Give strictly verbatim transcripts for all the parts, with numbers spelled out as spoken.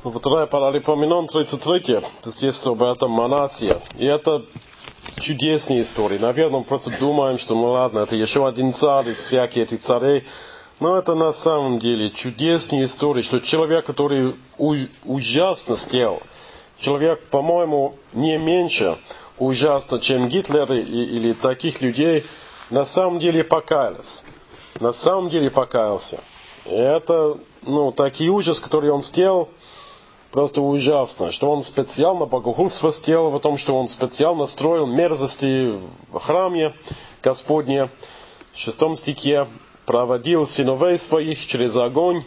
Вторая Паралипоменон тридцать три, здесь об этом Манасия. И это чудесные истории. Наверное, мы просто думаем, что ну ладно, это еще один царь из всяких этих царей. Но это на самом деле чудесные истории, что человек, который у- ужасно сделал, человек, по-моему, не меньше ужасно, чем Гитлер и- или таких людей, на самом деле покаялся. На самом деле покаялся. И это, ну, такие ужасы, которые он сделал, просто ужасно, что он специально богохульство сделал, в том, что он специально строил мерзости в храме Господне. В шестом стихе проводил сыновей своих через огонь.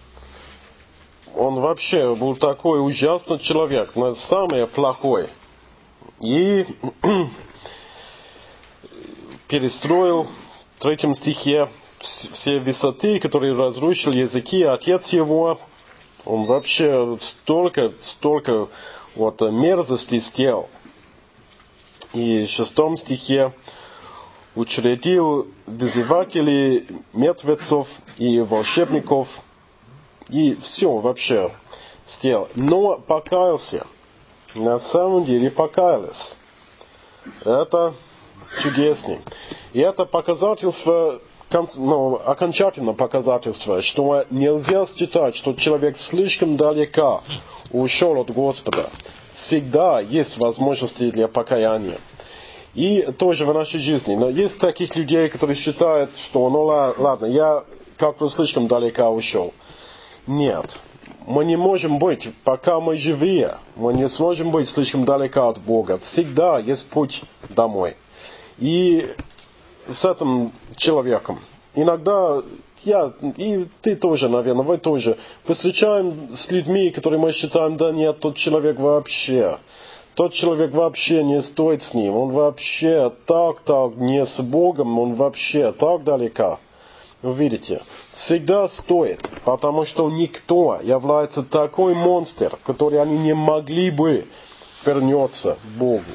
Он вообще был такой ужасный человек, но самый плохой. И перестроил в третьем стихе все высоты, которые разрушил языки, отец его. Он вообще столько, столько вот мерзостей сделал. И в шестом стихе учредил вызывателей мертвецов и волшебников. И все вообще сделал. Но покаялся. На самом деле покаялся. Это чудесно. И это показательство, ну, окончательное показательство, что нельзя считать, что человек слишком далеко ушел от Господа. Всегда есть возможности для покаяния. И тоже в нашей жизни. Но есть таких людей, которые считают, что ну ладно, я как-то слишком далеко ушел. Нет. Мы не можем быть, пока мы живые, мы не сможем быть слишком далеко от Бога. Всегда есть путь домой. И с этим человеком иногда я, и ты тоже, наверное, вы тоже, мы встречаем с людьми, которые мы считаем, да нет, тот человек вообще, тот человек вообще не стоит с ним, он вообще так-так не с Богом, он вообще так далеко. Вы видите, всегда стоит, потому что никто является такой монстр, который они не могли бы вернуться к Богу.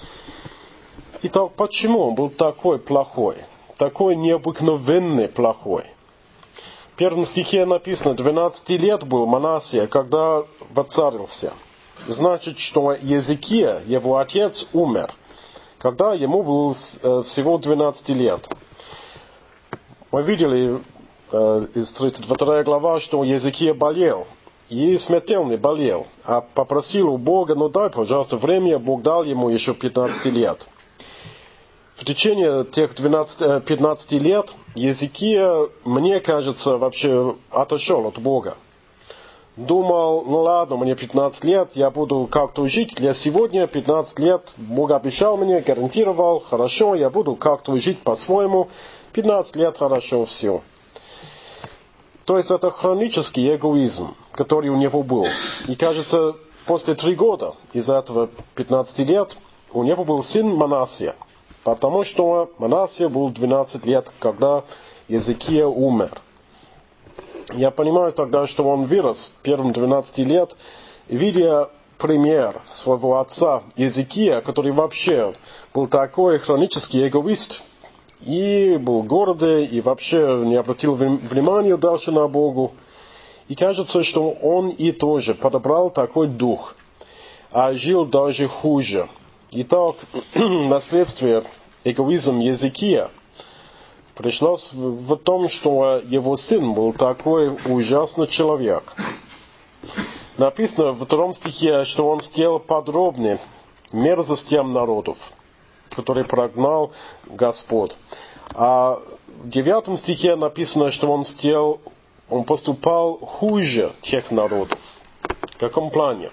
Итак, почему он был такой плохой, такой необыкновенный плохой? В первом стихе написано, двенадцать лет был Манасия, когда воцарился. Значит, что Езекия, его отец, умер, когда ему было всего двенадцать лет. Мы видели э, из тридцать второй главы, что Езекия болел. И смертельно болел. А попросил у Бога, ну дай, пожалуйста, время. Бог дал ему еще пятнадцать лет. В течение тех двенадцати-пятнадцати лет Езекия, мне кажется, вообще отошел от Бога. Думал, ну ладно, мне пятнадцать лет, я буду как-то жить. Для сегодня пятнадцать лет Бог обещал мне, гарантировал, хорошо, я буду как-то жить по-своему. пятнадцать лет хорошо, все. То есть это хронический эгоизм, который у него был. И кажется, после трех года из этого пятнадцати лет у него был сын Манасия. Потому что Манасия был двенадцать лет, когда Езекия умер. Я понимаю тогда, что он вырос первым двенадцати лет, видя пример своего отца Езекия, который вообще был такой хронический эгоист, и был гордый, и вообще не обратил внимания дальше на Богу. И кажется, что он и тоже подобрал такой дух, а жил даже хуже. Итак, наследствие эгоизма Езекия пришлось в том, что его сын был такой ужасный человек. Написано во втором стихе, что он сделал подробно мерзостям народов, которые прогнал Господь. А в девятом стихе написано, что он сделал, он поступал хуже тех народов. В каком плане?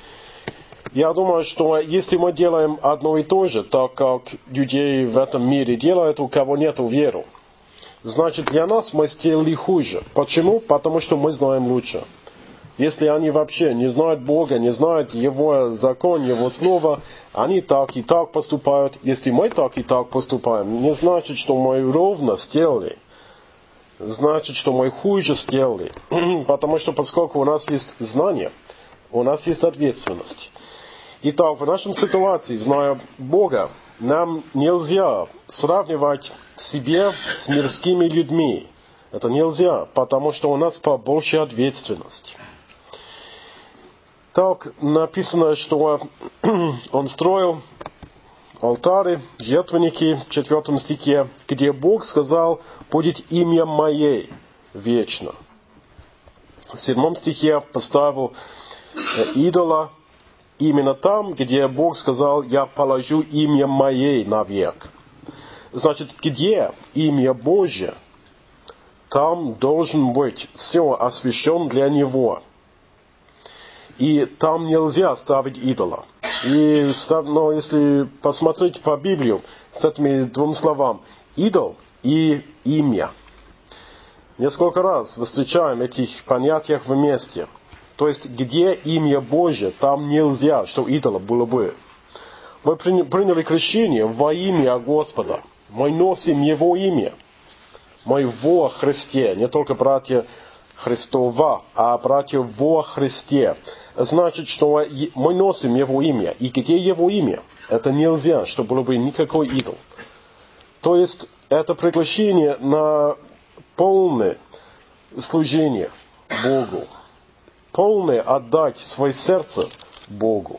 Я думаю, что если мы делаем одно и то же, так как людей в этом мире делают, у кого нет веры, значит для нас мы сделали хуже. Почему? Потому что мы знаем лучше. Если они вообще не знают Бога, не знают Его закон, Его слово, они так и так поступают. Если мы так и так поступаем, не значит, что мы ровно сделали. Значит, что мы хуже сделали. Потому что поскольку у нас есть знание, у нас есть ответственность. Итак, в нашей ситуации, зная Бога, нам нельзя сравнивать себя с мирскими людьми. Это нельзя, потому что у нас побольше ответственность. Так написано, что он строил алтари, жертвенники в четвертом стихе, где Бог сказал, будет имя Мое вечно. В седьмом стихе поставил идола именно там, где Бог сказал, я положу имя Мое навек. Значит, где имя Божье, там должен быть все освящен для Него. И там нельзя ставить идола. И, но если посмотреть по Библии с этими двумя словами, идол и имя. Несколько раз встречаем этих понятиях вместе. То есть, где имя Божье, там нельзя, что идола было бы. Мы приняли крещение во имя Господа. Мы носим Его имя. Мы во Христе, не только братья Христова, а братья во Христе. Значит, что мы носим Его имя. И где Его имя? Это нельзя, чтобы было бы никакой идол. То есть, это приглашение на полное служение Богу. Полное отдать свое сердце Богу.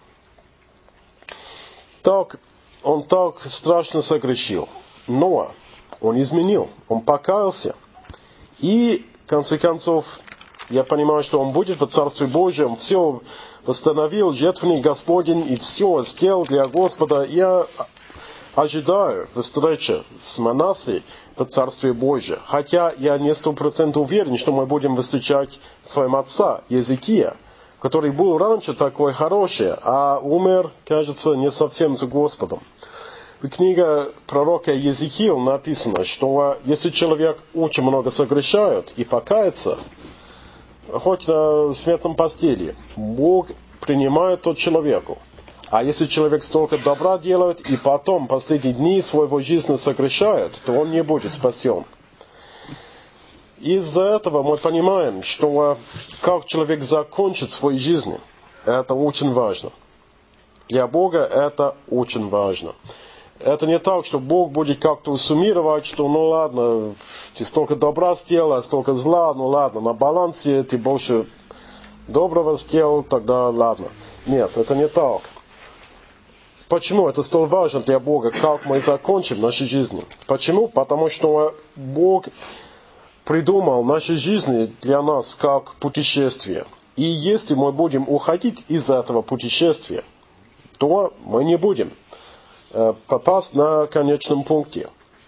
Так, он так страшно согрешил. Но он изменил, он покаялся. И, в конце концов, я понимаю, что он будет в Царстве Божьем, все восстановил, жертвенник Господень, и все сделал для Господа. Я ожидаю встречи с Манассей в Царстве Божьем. Хотя я не сто процентов уверен, что мы будем встречать своего отца Езекия, который был раньше такой хороший, а умер, кажется, не совсем за Господом. В книге пророка Езекиил написано, что если человек очень много согрешает и покается, хоть на смертном постели, Бог принимает тот человеку. А если человек столько добра делает и потом последние дни своего жизни согрешает, то он не будет спасен. Из-за этого мы понимаем, что как человек закончит свою жизнь, это очень важно. Для Бога это очень важно. Это не так, что Бог будет как-то суммировать, что ну ладно, ты столько добра сделал, а столько зла, ну ладно, на балансе ты больше доброго сделал, тогда ладно. Нет, это не так. Почему это столь важно для Бога, как мы закончим нашу жизнь? Почему? Потому что Бог придумал наши жизни для нас как путешествие. И если мы будем уходить из этого путешествия, то мы не будем попасть на конечном пункте.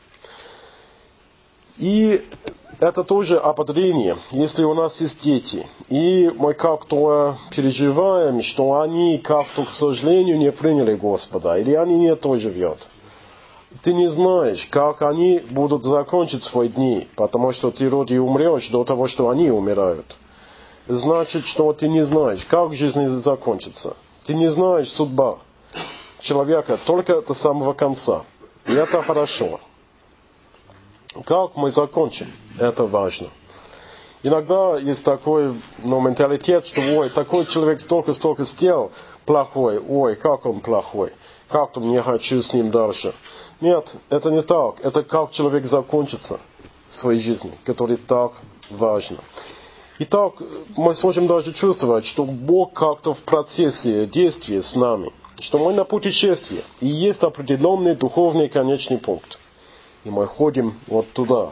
И это тоже ободрение, если у нас есть дети, и мы как-то переживаем, что они как-то, к сожалению, не приняли Господа, или они не тоже живут. Ты не знаешь, как они будут закончить свои дни, потому что ты вроде умрешь до того, что они умирают. Значит, что ты не знаешь, как жизнь закончится. Ты не знаешь судьба человека только до самого конца. И это хорошо. Как мы закончим, это важно. Иногда есть такой ну, менталитет, что ой, такой человек столько-столько сделал плохой, ой, как он плохой, как-то не хочу с ним дальше. Нет, это не так. Это как человек закончится в своей жизни, который так важно. Итак, мы сможем даже чувствовать, что Бог как-то в процессе действия с нами, что мы на путешествии, и есть определенный духовный конечный пункт. И мы ходим вот туда.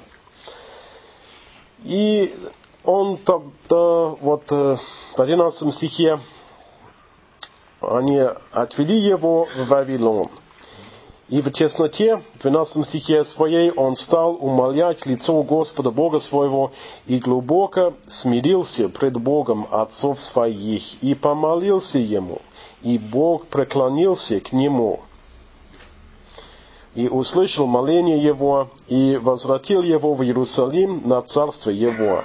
И он тогда, вот в одиннадцатом стихе, они отвели его в Вавилон. И в тесноте, в двенадцатом стихе своей, он стал умолять лицо Господа Бога своего и глубоко смирился пред Богом отцов своих и помолился ему, и Бог преклонился к нему. И услышал моление его, и возвратил его в Иерусалим на царство его.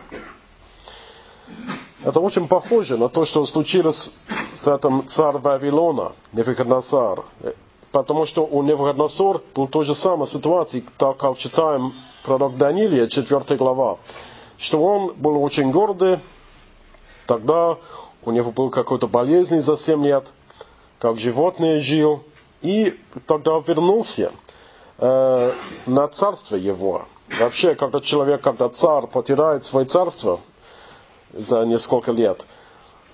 Это очень похоже на то, что случилось с этим царем Вавилона, Навуходоносор. Потому что у Навуходоносора была та же самая ситуация, так как читаем пророк Даниила, четвёртая глава, что он был очень гордый, тогда у него был какой-то болезнь за семь лет, как животное жил, и тогда вернулся э, на царство его. Вообще, когда человек, когда царь потеряет свое царство за несколько лет,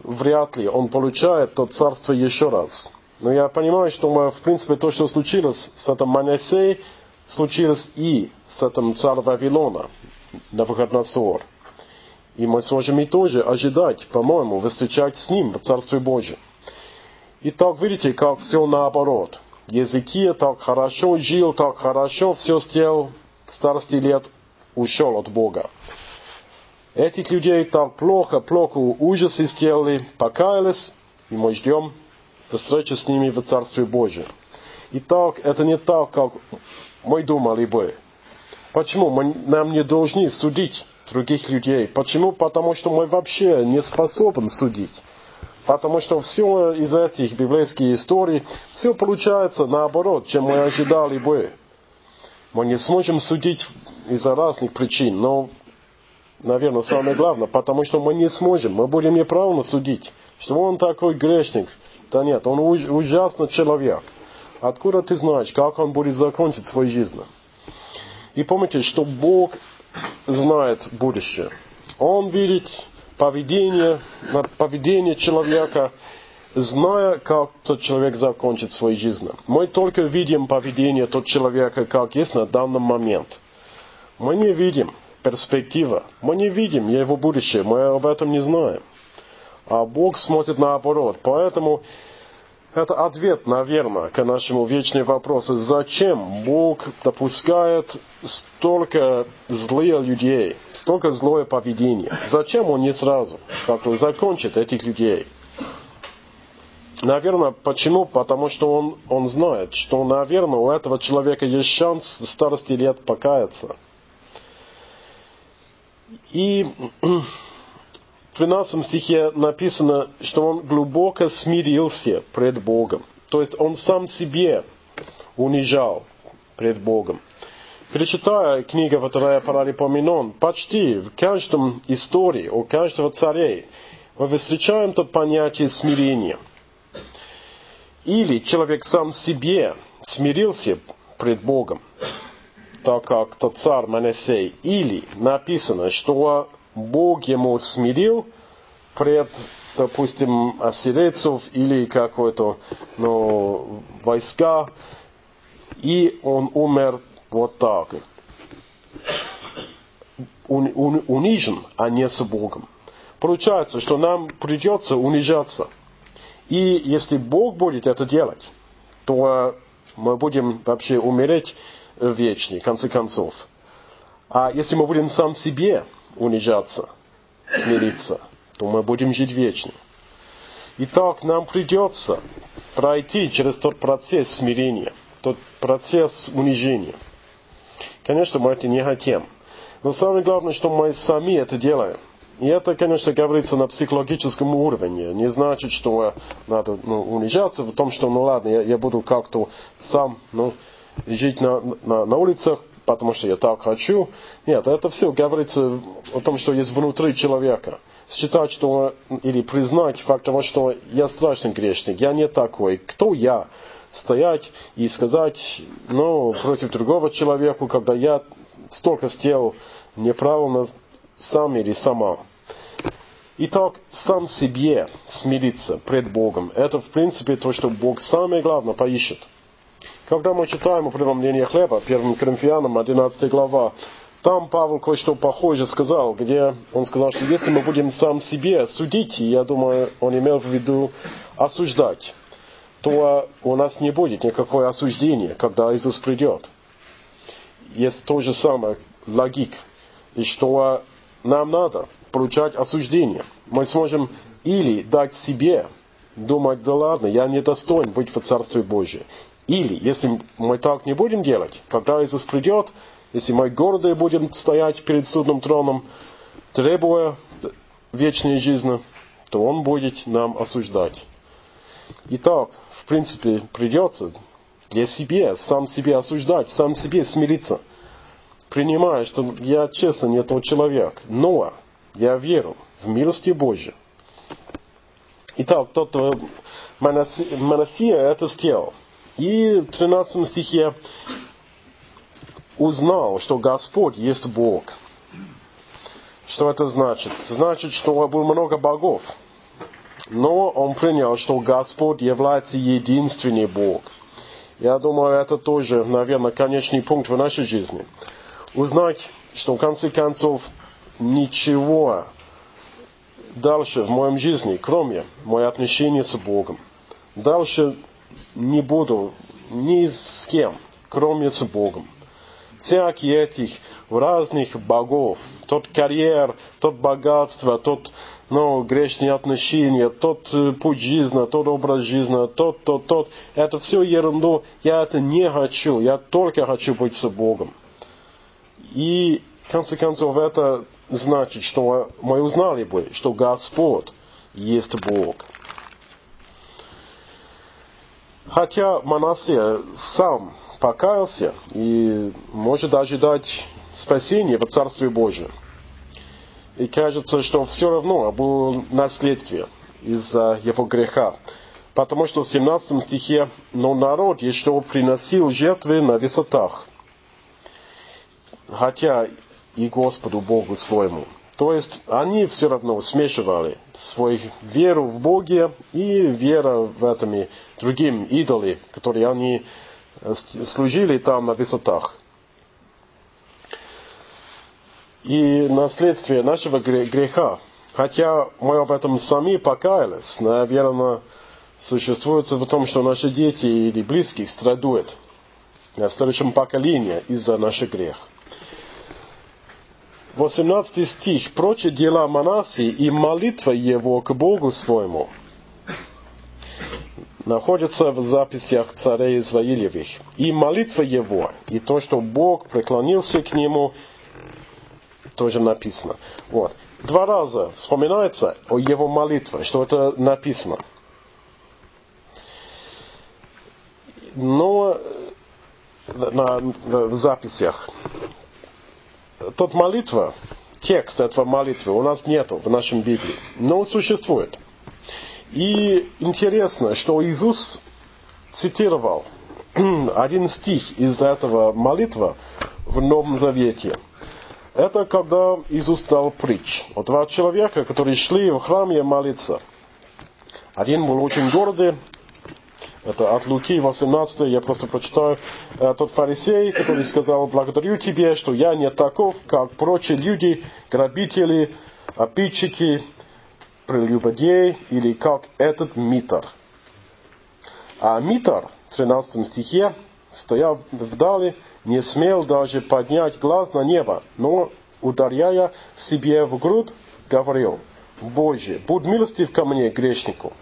вряд ли он получает то царство еще раз. Но я понимаю, что мы, в принципе, то, что случилось с этим Манассей, случилось и с этим царем Вавилона, Навуходоносор. И мы сможем и тоже ожидать, по-моему, встречать с ним в Царстве Божьем. Итак, видите, как все наоборот. Езекия так хорошо жил, так хорошо все сделал, к старости лет ушел от Бога. Этих людей так плохо, плохо ужасы сделали, покаялись, и мы ждем встречи с ними в Царстве Божьем. Итак, это не так, как мы думали бы. Почему? Мы, нам не должны судить других людей. Почему? Потому что мы вообще не способны судить. Потому что все из этих библейских историй, все получается наоборот, чем мы ожидали бы. Мы не сможем судить из-за разных причин, но, наверное, самое главное, потому что мы не сможем, мы будем неправильно судить, что он такой грешник. Да нет, он ужасный человек. Откуда ты знаешь, как он будет закончить свою жизнь? И помните, что Бог знает будущее. Он видит поведение, поведение человека, зная, как тот человек закончит свою жизнь. Мы только видим поведение тот человека, как есть на данный момент. Мы не видим перспективы, мы не видим его будущее, мы об этом не знаем. А Бог смотрит наоборот. Поэтому это ответ, наверное, к нашему вечному вопросу. Зачем Бог допускает столько злых людей, столько злое поведение? Зачем Он не сразу как-то закончит этих людей? Наверное, почему? Потому что он, он знает, что, наверное, у этого человека есть шанс в старости лет покаяться. И в тринадцатом стихе написано, что он глубоко смирился пред Богом. То есть он сам себе унижал пред Богом. Перечитая книгу «Вторая Паралипоменон», почти в каждом истории у каждого царя мы встречаем то понятие смирения. Или человек сам себе смирился пред Богом, так как тот царь Манассей. Или написано, что Бог ему смирил пред, допустим, ассирийцев или какой-то, ну, войска, и он умер вот так. Un, un, унижен, а не с Богом. Получается, что нам придется унижаться. И если Бог будет это делать, то мы будем вообще умереть вечно, в конце концов. А если мы будем сам себе унижаться, смириться, то мы будем жить вечно. Итак, нам придется пройти через тот процесс смирения, тот процесс унижения. Конечно, мы это не хотим. Но самое главное, что мы сами это делаем. И это, конечно, говорится на психологическом уровне. Не значит, что надо, ну, унижаться в том, что, ну ладно, я, я буду как-то сам, ну, жить на, на, на улицах, потому что я так хочу. Нет, это все говорится о том, что есть внутри человека. Считать, что, или признать факт того, что я страшный грешник, я не такой. Кто я? Стоять и сказать, ну, против другого человека, когда я столько сделал неправильно сам или сама. Итак, сам себе смириться пред Богом. Это, в принципе, то, что Бог самое главное поищет. Когда мы читаем о преломлении хлеба, первым Коринфянам, одиннадцатая глава, там Павел кое-что похожее сказал, где он сказал, что если мы будем сам себе судить, и я думаю, он имел в виду осуждать, то у нас не будет никакого осуждения, когда Иисус придет. Есть то же самое логика, и что нам надо получать осуждение. Мы сможем или дать себе думать, да ладно, я не достоин быть в Царстве Божьем. Или, если мы так не будем делать, когда Иисус придет, если мы гордые будем стоять перед судным троном, требуя вечной жизни, то Он будет нам осуждать. Итак, в принципе, придется для себя, сам себе осуждать, сам себе смириться, принимая, что я честно не тот человек, но я верю в милости Божьей. Итак, тот Манассия это сделал. И в тринадцатом стихе узнал, что Господь есть Бог. Что это значит? Значит, что было много богов. но он принял, что Господь является единственный Бог. Я думаю, это тоже, наверное, конечный пункт в нашей жизни. Узнать, что в конце концов ничего дальше в моем жизни, кроме моих отношений с Богом. Дальше не буду ни с кем, кроме с Богом. Всякие этих разных богов, тот карьер, тот богатство, тот ну, грешные отношения, тот путь жизни, тот образ жизни, тот, тот, тот, это все ерунду. Я это не хочу, я только хочу быть с Богом. И, в конце концов, это значит, что мы узнали бы, что Господь есть Бог. Хотя Манассия сам покаялся и может ожидать спасения в Царстве Божьем. И кажется, что все равно было наследствие из-за его греха. Потому что в семнадцатом стихе, но народ еще приносил жертвы на высотах, хотя и Господу Богу своему. То есть они все равно смешивали свою веру в Боге и веру в этими другим идолам, которые они служили там на высотах. И наследствие нашего греха, хотя мы об этом сами покаялись, наверное, существует в том, что наши дети или близкие страдают в следующем поколении из-за наших грехов. восемнадцатый стих. «Прочие дела Манассии и молитва его к Богу своему» находится в записях царей Израилевых. И молитва его, и то, что Бог преклонился к нему, тоже написано. Вот. Два раза вспоминается о его молитве, что это написано. Но на, в записях тот молитва, текст этого молитвы у нас нету в нашем Библии, но существует. И интересно, что Иисус цитировал один стих из этого молитвы в Новом Завете. Это когда Иисус дал притч о два человека, которые шли в храме молиться. Один был очень гордый. Это от Луки восемнадцать, я просто прочитаю. Тот фарисей, который сказал: «Благодарю тебе, что я не таков, как прочие люди, грабители, обидчики, прелюбодеи, или как этот митар». А митар в тринадцатом стихе, стоя вдали, не смел даже поднять глаз на небо, но, ударяя себе в грудь, говорил: «Боже, будь милостив ко мне, грешнику».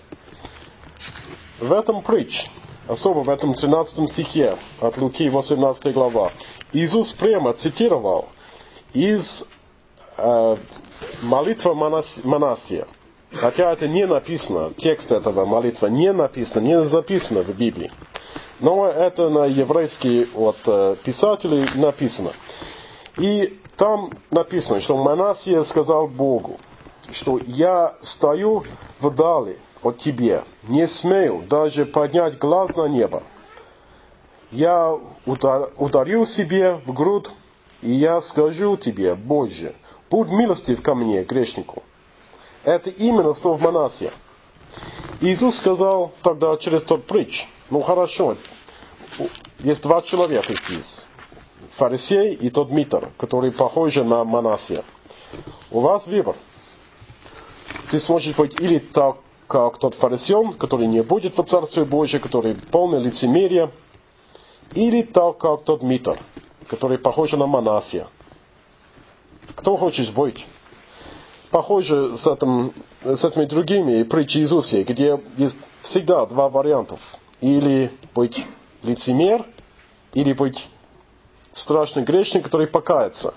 В этом притч, особо в этом тринадцатом стихе от Луки восемнадцатая глава, Иисус прямо цитировал из э, молитвы Манассия. Хотя это не написано, текст этого молитвы не написано, не записано в Библии. Но это на еврейский от э, писателей написано. И там написано, что Манассия сказал Богу, что «я стою вдали от тебе, не смею даже поднять глаз на небо. Я удар, ударил себе в грудь, и я скажу тебе: Боже, будь милостив ко мне, грешнику». Это именно слово Манассия. Иисус сказал тогда через тот притч: ну хорошо, есть два человека здесь, фарисей и тот митар, который похожи на Манассия. У вас выбор. Ты сможешь быть или так, как тот фарисей, который не будет в Царстве Божьем, который полный лицемерия, или так, как тот митар, который похож на Манассия. Кто хочешь быть? Похоже с, этим, с этими другими притчами Иисуса, где есть всегда два варианта. Или быть лицемер, или быть страшный грешник, который покается.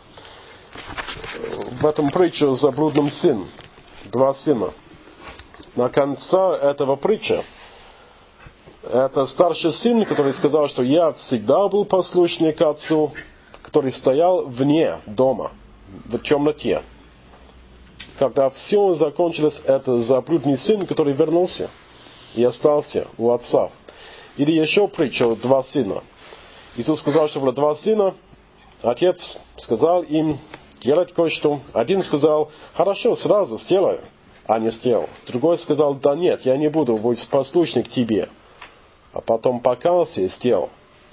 В этом притче о заблудном сыне. Два сына. На конце этого притча это старший сын, который сказал, что я всегда был послушный к отцу, который стоял вне дома, в темноте. Когда все закончилось, это заблудный сын, который вернулся и остался у отца. Или еще притча два сына. Иисус сказал, что было два сына. Отец сказал им делать кое-что. Один сказал: хорошо, сразу сделаю. а не сделал. Другой сказал, да нет, я не буду быть послушник тебе. А потом покаялся и сделал.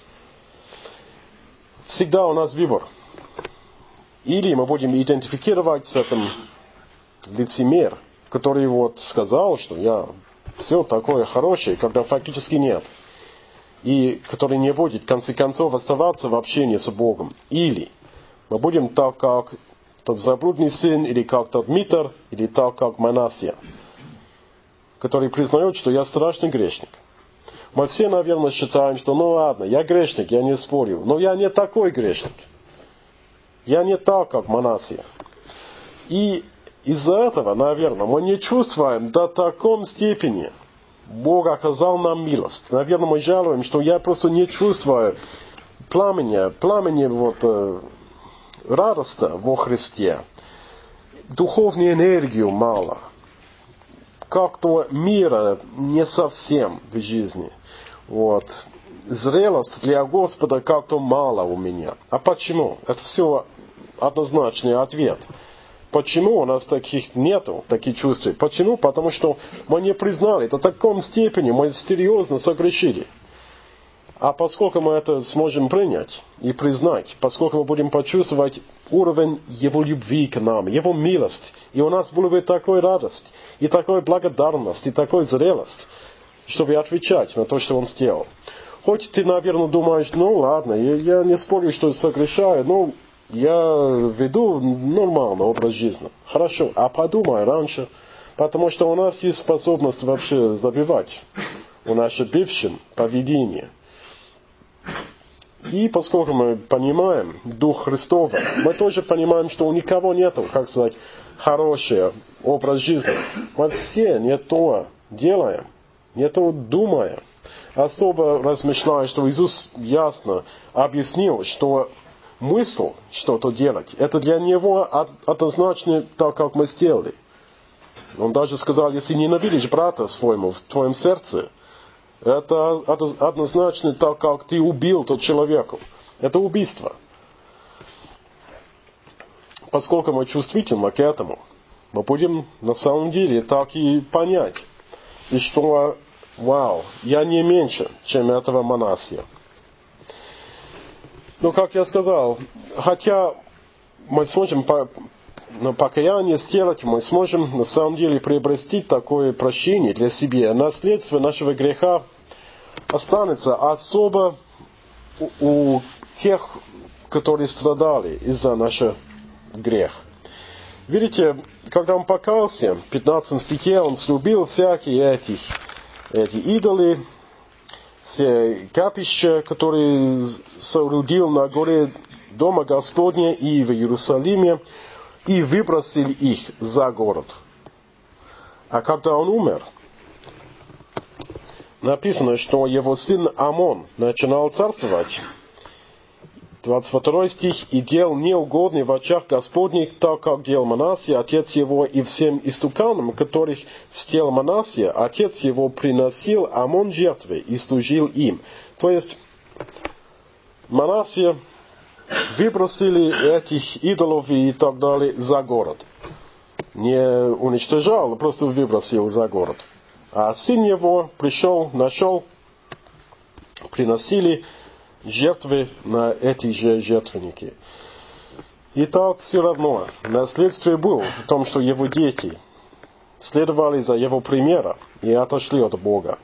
Всегда у нас выбор. Или мы будем идентифицировать с этим лицемер, который вот сказал, что я все такое хорошее, когда фактически нет. И который не будет, в конце концов, оставаться в общении с Богом. Или мы будем так, как тот заблудный сын, или как тот Митр, или так, как Манасия, который признает, что я страшный грешник. Мы все, наверное, считаем, что ну ладно, я грешник, я не спорю, но я не такой грешник. Я не так, как Манасия. И из-за этого, наверное, мы не чувствуем до такой степени, Бог оказал нам милость. Наверное, мы жалуем, что я просто не чувствую пламени, пламени вот, э, радости во Христе. Духовную энергию мало. Как-то мира не совсем в жизни. Вот. Зрелость для Господа как-то мало у меня. А почему? Это все однозначный ответ. Почему у нас таких нету, таких чувств? Почему? Потому что мы не признали, до такой степени мы серьезно согрешили. А поскольку мы это сможем принять и признать, поскольку мы будем почувствовать уровень Его любви к нам, Его милость, и у нас будет такая радость, и такая благодарность, и такая зрелость, чтобы отвечать на то, что Он сделал. Хоть ты, наверное, думаешь, ну ладно, я, я не спорю, что согрешаю, но я веду нормальный образ жизни. Хорошо, а подумай раньше, потому что у нас есть способность вообще забивать у нас бывшем поведении. И поскольку мы понимаем Дух Христов, мы тоже понимаем, что у никого нет, как сказать, хороший образ жизни. Мы все не то делаем, не то думаем. Особо размышляя, что Иисус ясно объяснил, что мысль что-то делать, это для Него однозначно так, как мы сделали. Он даже сказал, если ненавидишь брата своему в твоем сердце, это однозначно так, как ты убил тот человека. Это убийство. Поскольку мы чувствительны к этому, мы будем на самом деле так и понять. И что, вау, я не меньше, чем этого Манасия. Но, как я сказал, хотя мы сможем по, на покаяние сделать, мы сможем на самом деле приобрести такое прощение для себя. Наследство нашего греха останется особо у, у тех, которые страдали из-за нашего греха. Видите, когда он покаялся, в пятнадцатом стихе, он срубил всякие эти, эти идолы, все капища, которые соорудил на горе Дома Господня и в Иерусалиме, и выбросил их за город. А когда он умер, написано, что его сын Амон начинал царствовать. двадцать второй стих. «И делал неугодный в очах Господних, так как делал Манасия, отец его, и всем истуканам, которых стел Манасия, отец его приносил Амон жертвы и служил им». То есть, Манасия выбросили этих идолов и так далее за город. Не уничтожал, просто выбросил за город. А сын его пришел, нашел, приносили жертвы на эти же жертвенники. И так все равно, наследствие было в том, что его дети следовали за его примером и отошли от Бога.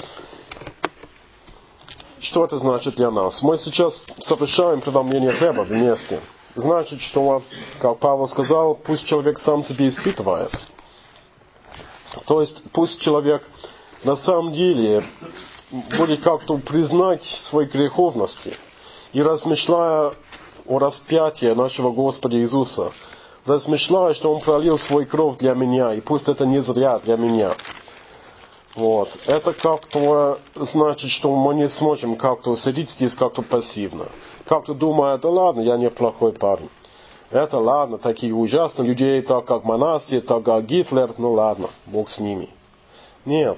Что это значит для нас? Мы сейчас совершаем преломление хлеба вместе. Значит, что, как Павел сказал, пусть человек сам себе испытывает. То есть, пусть человек на самом деле будет как-то признать своей греховности и размышляя о распятии нашего Господа Иисуса, размышляя, что Он пролил свой кровь для меня, и пусть это не зря для меня. Вот. Это как-то значит, что мы не сможем как-то сидеть здесь как-то пассивно. Как-то думая, да ладно, я не плохой парень. Это ладно, такие ужасные людей, так как Манасия, так как Гитлер, ну ладно, Бог с ними. Нет.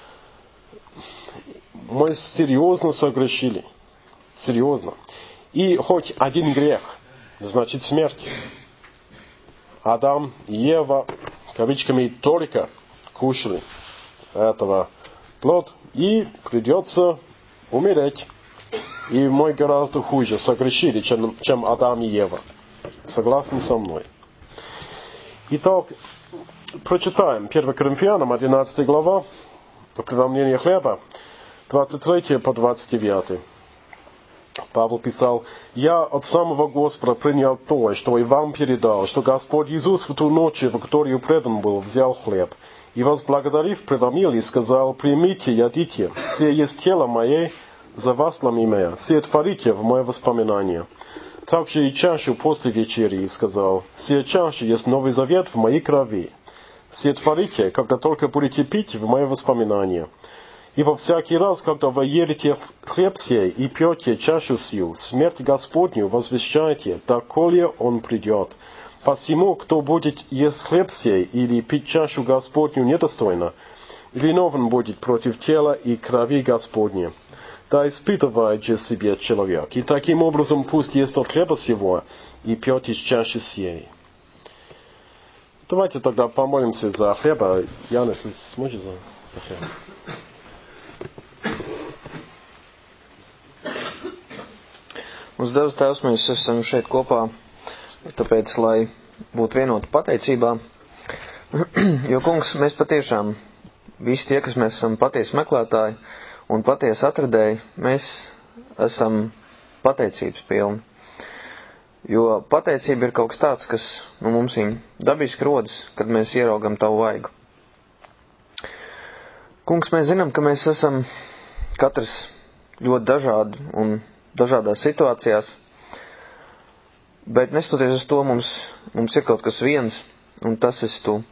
Мы серьезно согрешили. Серьезно. И хоть один грех, значит смерть. Адам и Ева кавычками, только кушали этого плод, и придется умереть. И мы гораздо хуже согрешили, чем, чем Адам и Ева. Согласны со мной? Итак, прочитаем первое Коринфянам, одиннадцатая глава, преломление хлеба, двадцать третье по двадцать девятое. Павел писал: «Я от самого Господа принял то, что и вам передал, что Господь Иисус в ту ночь, в которую предан был, взял хлеб, и, возблагодарив, преломил и сказал: примите, ядите, сие есть тело мое, за вас ломимое, сие творите в мое воспоминание. Также и чашу после вечери, и сказал: сие чаша есть новый завет в моей крови, сие творите, когда только будете пить в мое воспоминание. Ибо всякий раз, когда вы едите хлеб сей и пьете чашу сию, смерть Господню возвещайте, доколе он придет. Посему, кто будет есть хлеб сей или пить чашу Господню недостойно, виновен будет против тела и крови Господня. Да испытывает же себе человек, и таким образом пусть ест от хлеба сего и пьет из чаши сей». Давайте тогда помолимся за хлеба. Яна, сможешь за, за хлеб? Mums Dievs Tēvs, mēs esam šeit kopā, tāpēc, lai būtu vienoti pateicībā. Jo, kungs, mēs patiešām, visi tie, kas mēs esam patiesi meklētāji un patiesi atradēji, mēs esam pateicības pilni. Jo pateicība ir kaut kas tāds, kas nu, mums ir dabiski rodas, kad mēs ieraugam tavu vaigu. Kungs, mēs zinām, ka mēs esam katrs ļoti dažādi un dažādās situācijās, bet nestoties uz to, mums, mums ir kaut kas viens, un tas esi tu.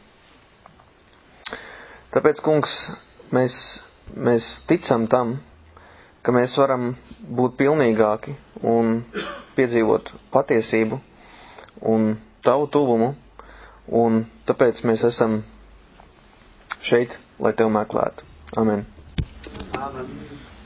Tāpēc, kungs, mēs, mēs ticam tam, ka mēs varam būt pilnīgāki un piedzīvot patiesību un tavu tuvumu, un tāpēc mēs esam šeit, lai tev meklētu. Amen. Amen.